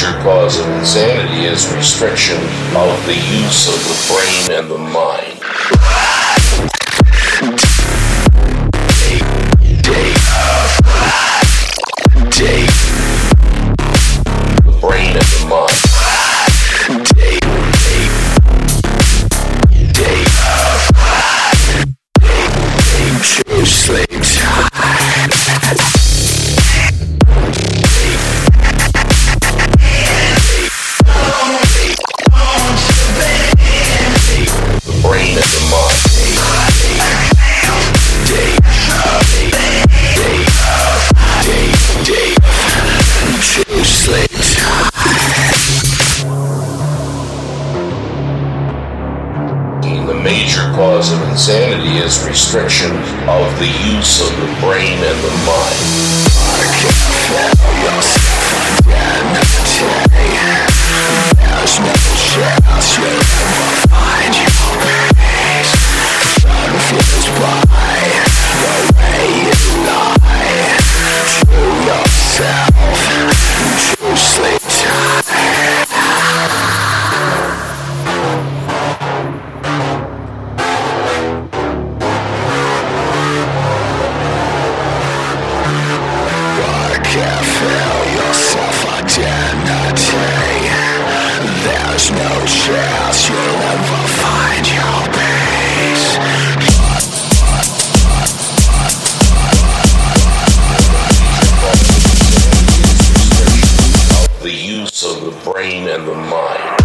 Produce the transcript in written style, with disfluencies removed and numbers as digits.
major cause of insanity is restriction of the use of the brain and the mind. The brain and the mind. The major cause of insanity is restriction of the use of the brain and the mind. I can feel yourself again today. There's no chance you'll ever find your peace. Confused by the way you lie to yourself, to sleep tight. Can't feel yourself identity. There's no chance you'll ever find your peace. The use of the brain and the mind.